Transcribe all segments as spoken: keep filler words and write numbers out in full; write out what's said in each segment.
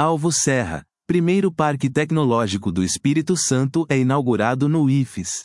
Alvo Serra, primeiro Parque Tecnológico do Espírito Santo, é inaugurado no I F E S.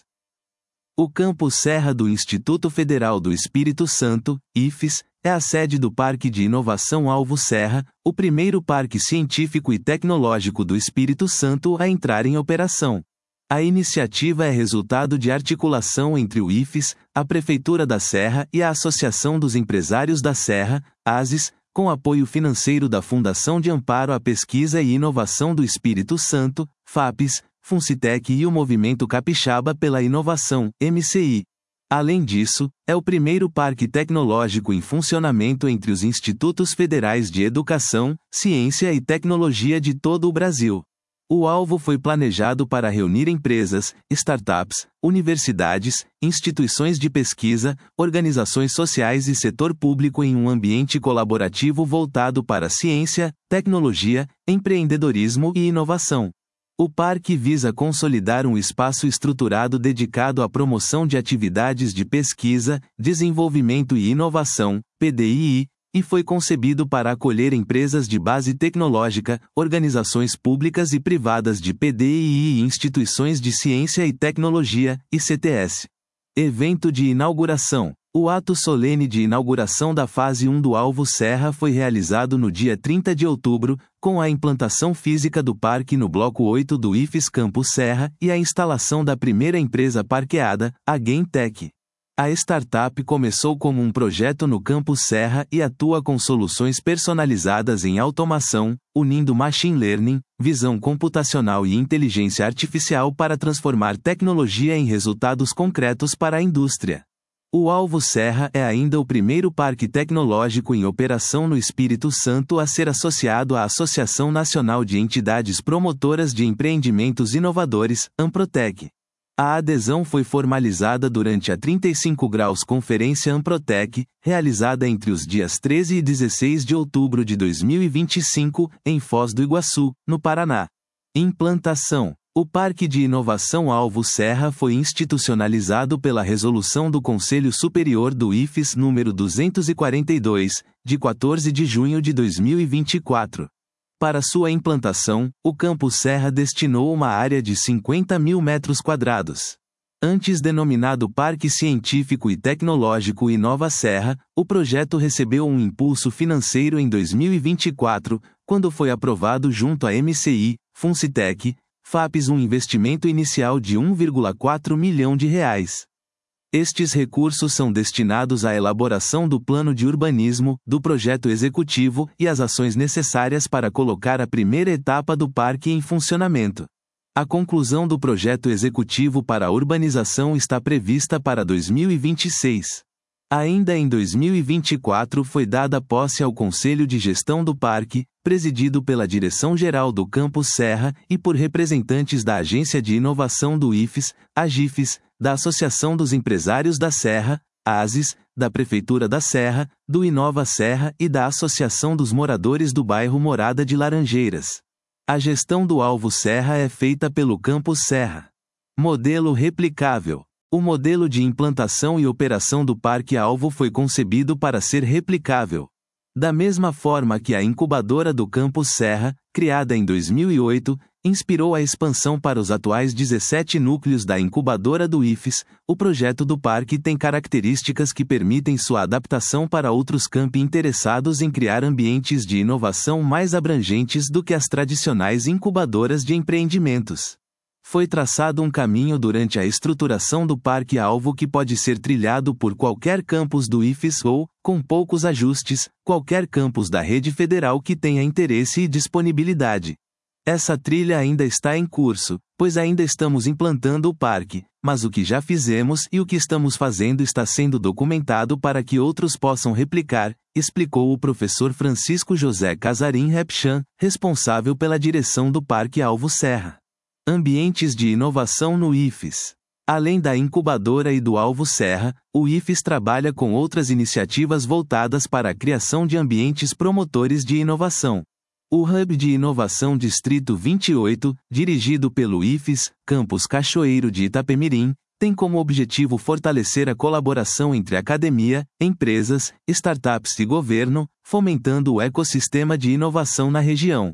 O Campus Serra do Instituto Federal do Espírito Santo, I F E S, é a sede do Parque de Inovação Alvo Serra, o primeiro parque científico e tecnológico do Espírito Santo a entrar em operação. A iniciativa é resultado de articulação entre o I F E S, a Prefeitura da Serra e a Associação dos Empresários da Serra, ASES, com apoio financeiro da Fundação de Amparo à Pesquisa e Inovação do Espírito Santo, FAPES, Funcitec e o Movimento Capixaba pela Inovação, M C I. Além disso, é o primeiro parque tecnológico em funcionamento entre os Institutos Federais de Educação, Ciência e Tecnologia de todo o Brasil. O alvo foi planejado para reunir empresas, startups, universidades, instituições de pesquisa, organizações sociais e setor público em um ambiente colaborativo voltado para ciência, tecnologia, empreendedorismo e inovação. O parque visa consolidar um espaço estruturado dedicado à promoção de atividades de pesquisa, desenvolvimento e inovação, P D I I, e foi concebido para acolher empresas de base tecnológica, organizações públicas e privadas de P D I I e instituições de ciência e tecnologia, I C T S. Evento de inauguração. O ato solene de inauguração da fase um do Alvo Serra foi realizado no dia trinta de outubro, com a implantação física do parque no bloco oito do I F E S Campus Serra e a instalação da primeira empresa parqueada, a GameTech. A startup começou como um projeto no Campus Serra e atua com soluções personalizadas em automação, unindo machine learning, visão computacional e inteligência artificial para transformar tecnologia em resultados concretos para a indústria. O Alvo Serra é ainda o primeiro parque tecnológico em operação no Espírito Santo a ser associado à Associação Nacional de Entidades Promotoras de Empreendimentos Inovadores, Amprotec. A adesão foi formalizada durante a trinta e cinco graus Conferência Amprotec, realizada entre os dias treze e dezesseis de outubro de dois mil e vinte e cinco, em Foz do Iguaçu, no Paraná. Implantação. O Parque de Inovação Alvo Serra foi institucionalizado pela Resolução do Conselho Superior do I F E S número duzentos e quarenta e dois, de quatorze de junho de dois mil e vinte e quatro. Para sua implantação, o Campus Serra destinou uma área de cinquenta mil metros quadrados. Antes denominado Parque Científico e Tecnológico Inova Serra, o projeto recebeu um impulso financeiro em dois mil e vinte e quatro, quando foi aprovado junto à M C I, Funcitec, FAPES um investimento inicial de um vírgula quatro milhão de reais. Estes recursos são destinados à elaboração do plano de urbanismo, do projeto executivo e às ações necessárias para colocar a primeira etapa do parque em funcionamento. A conclusão do projeto executivo para a urbanização está prevista para dois mil e vinte e seis. Ainda em dois mil e vinte e quatro foi dada posse ao Conselho de Gestão do Parque, presidido pela Direção-Geral do Campus Serra e por representantes da Agência de Inovação do I F E S, AGIFES, da Associação dos Empresários da Serra, ASES, da Prefeitura da Serra, do Inova Serra e da Associação dos Moradores do Bairro Morada de Laranjeiras. A gestão do Alvo Serra é feita pelo Campus Serra. Modelo replicável. O modelo de implantação e operação do Parque Alvo foi concebido para ser replicável. Da mesma forma que a incubadora do Campus Serra, criada em dois mil e oito, inspirou a expansão para os atuais dezessete núcleos da incubadora do I F E S, o projeto do parque tem características que permitem sua adaptação para outros campi interessados em criar ambientes de inovação mais abrangentes do que as tradicionais incubadoras de empreendimentos. Foi traçado um caminho durante a estruturação do Parque Alvo que pode ser trilhado por qualquer campus do I F E S ou, com poucos ajustes, qualquer campus da rede federal que tenha interesse e disponibilidade. Essa trilha ainda está em curso, pois ainda estamos implantando o parque, mas o que já fizemos e o que estamos fazendo está sendo documentado para que outros possam replicar, explicou o professor Francisco José Casarim Repchan, responsável pela direção do Parque Alvo Serra. Ambientes de inovação no I F E S. Além da incubadora e do Alvo Serra, o I F E S trabalha com outras iniciativas voltadas para a criação de ambientes promotores de inovação. O Hub de Inovação Distrito vinte e oito, dirigido pelo I F E S, Campus Cachoeiro de Itapemirim, tem como objetivo fortalecer a colaboração entre academia, empresas, startups e governo, fomentando o ecossistema de inovação na região.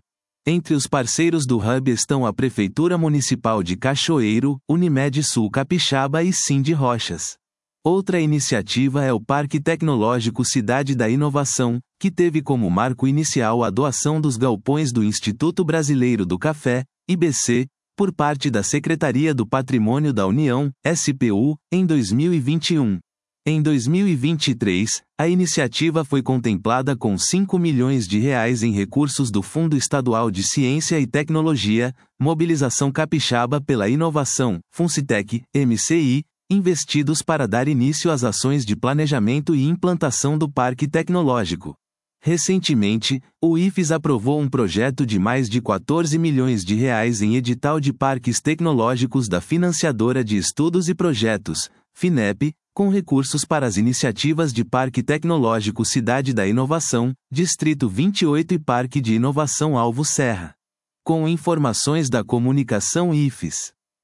Entre os parceiros do Hub estão a Prefeitura Municipal de Cachoeiro, Unimed Sul Capixaba e Cindy Rochas. Outra iniciativa é o Parque Tecnológico Cidade da Inovação, que teve como marco inicial a doação dos galpões do Instituto Brasileiro do Café, I B C, por parte da Secretaria do Patrimônio da União, S P U, em dois mil e vinte e um. Em dois mil e vinte e três, a iniciativa foi contemplada com cinco milhões de reais em recursos do Fundo Estadual de Ciência e Tecnologia, Mobilização Capixaba pela Inovação, Funcitec, M C I, investidos para dar início às ações de planejamento e implantação do Parque Tecnológico. Recentemente, o I F E S aprovou um projeto de mais de quatorze milhões de reais em edital de parques tecnológicos da Financiadora de Estudos e Projetos, FINEP, com recursos para as iniciativas de Parque Tecnológico Cidade da Inovação, Distrito vinte e oito e Parque de Inovação Alvo Serra. Com informações da Comunicação I F E S.